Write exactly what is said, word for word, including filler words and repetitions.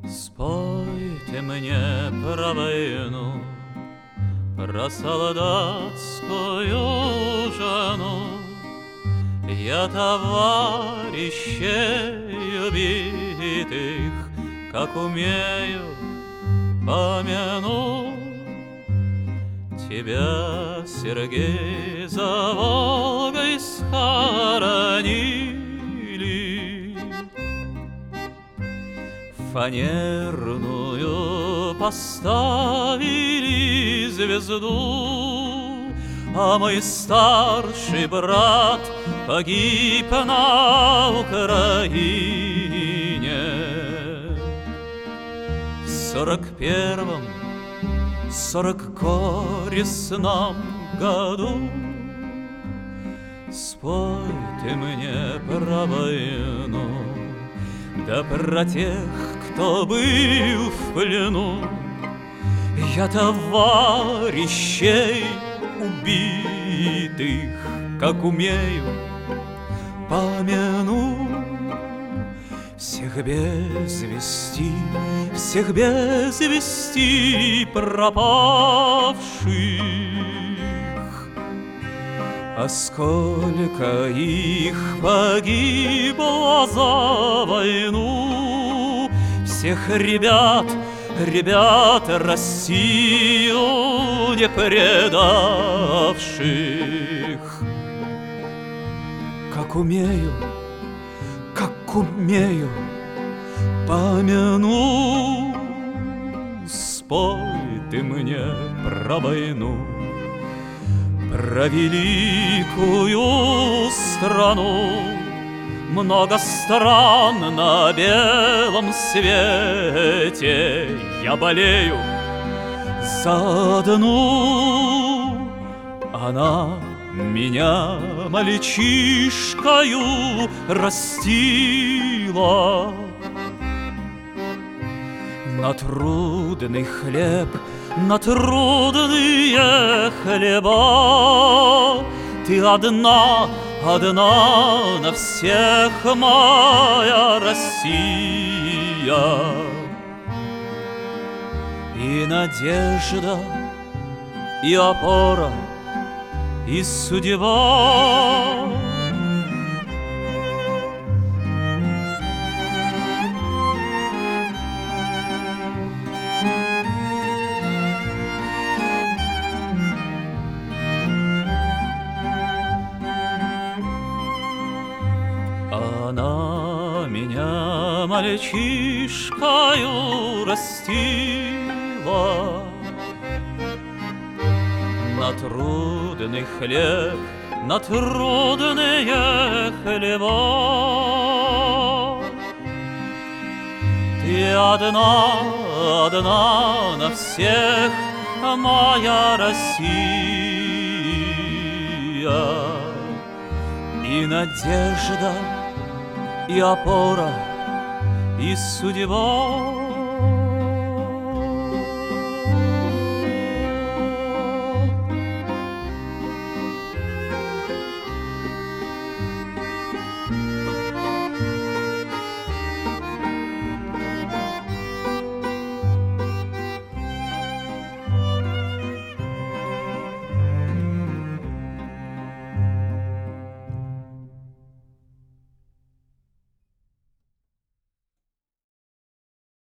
Спойте мне про войну, про солдатскую жену. Я товарищей убитых, как умею, помяну. Тебя, Сергей, за Волгой схоронили, фанерную поставили звезду, а мой старший брат погиб на Украине. В сорок первом, сорок горестном году. Спойте мне про войну, да про тех, кто был в плену. Я товарищей убитых, как умею, помяну. Всех без вести, всех без вести пропавших. А сколько их погибло за войну, всех ребят, ребят Россию не предавших. Как умею, как умею, помяну. Спой ты мне про войну, про великую страну. Много стран на белом свете, я болею за одну. Она меня мальчишкою растила. На трудный хлеб, на трудные хлеба ты одна, одна на всех, моя Россия. И надежда, и опора, и судьба. Она меня мальчишкою растила. На трудный хлеб, на трудные хлеба. Ты одна, одна на всех, моя Россия. И надежда, и опора, и судьба.